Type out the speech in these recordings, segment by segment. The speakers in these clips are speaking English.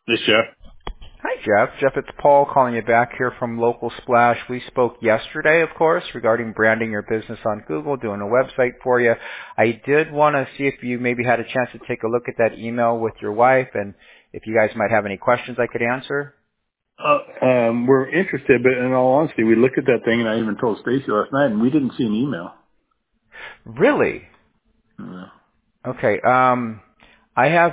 This Jeff. Hi, Jeff. Jeff, it's Paul calling you back here from Local Splash. We spoke yesterday, of course, regarding branding your business on Google, doing a website for you. I did want to see if you maybe had a chance to take a look at that email with your wife and if you guys might have any questions I could answer. We're interested, but in all honesty, we looked at that thing, and I even told Stacy last night, and we didn't see an email. Really? Uh, Okay. I have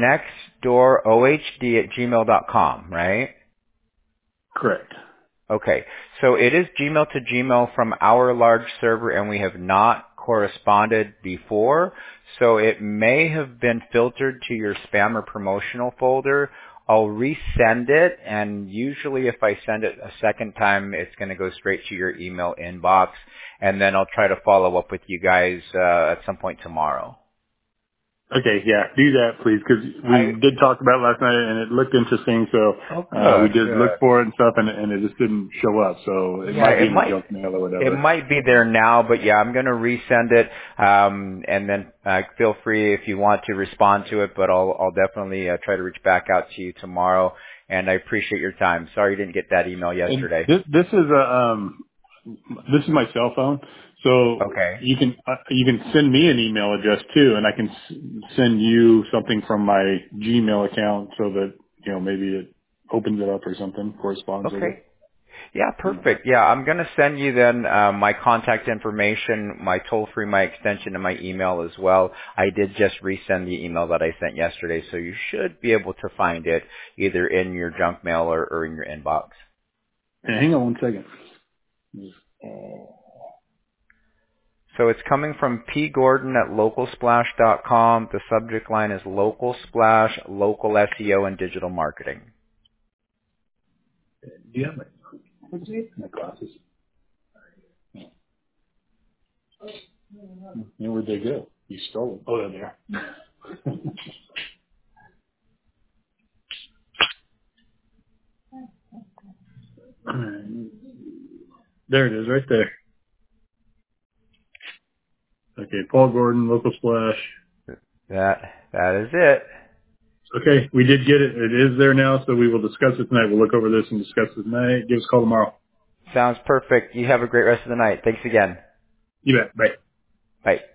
nextdoorohd@gmail.com, right? correct. Okay. So it is Gmail to Gmail from our large server, and we have not corresponded before. So it may have been filtered to your spam or promotional folder. I'll resend it, and usually if I send it a second time, it's going to go straight to your email inbox, and then I'll try to follow up with you guys at some point tomorrow. Okay, yeah, do that, please, because we did talk about it last night, and it looked interesting, so Oh, we good, did look good. for it and stuff, and it just didn't show up, so it Yeah, might be it in the might. junk mail or It whatever. might be there now, but yeah, I'm going to resend it, and then feel free if you want to respond to it. But I'll definitely try to reach back out to you tomorrow. And I appreciate your time. Sorry you didn't get that email And yesterday. this is my cell phone, so Okay. you can send me an email address too, and I can send you something from my Gmail account so that maybe it opens it up or something, corresponds with Okay. it. Yeah, perfect. Yeah, I'm going to send you then my contact information, my toll-free, my extension, and my email as well. I did just resend the email that I sent yesterday, so you should be able to find it either in your junk mail or in your inbox. And hang on one second. So it's coming from pgordon@localsplash.com. The subject line is Local Splash, Local SEO, and Digital Marketing. Do you have my glasses? Where'd they go? You stole them. Oh, they're there. There it is, right there. Okay, Paul Gordon, Local Splash. That is it. Okay, we did get it. It is there now, so we will discuss it tonight. We'll look over this and discuss it tonight. Give us a call tomorrow. Sounds perfect. You have a great rest of the night. Thanks again. You bet. Bye. Bye.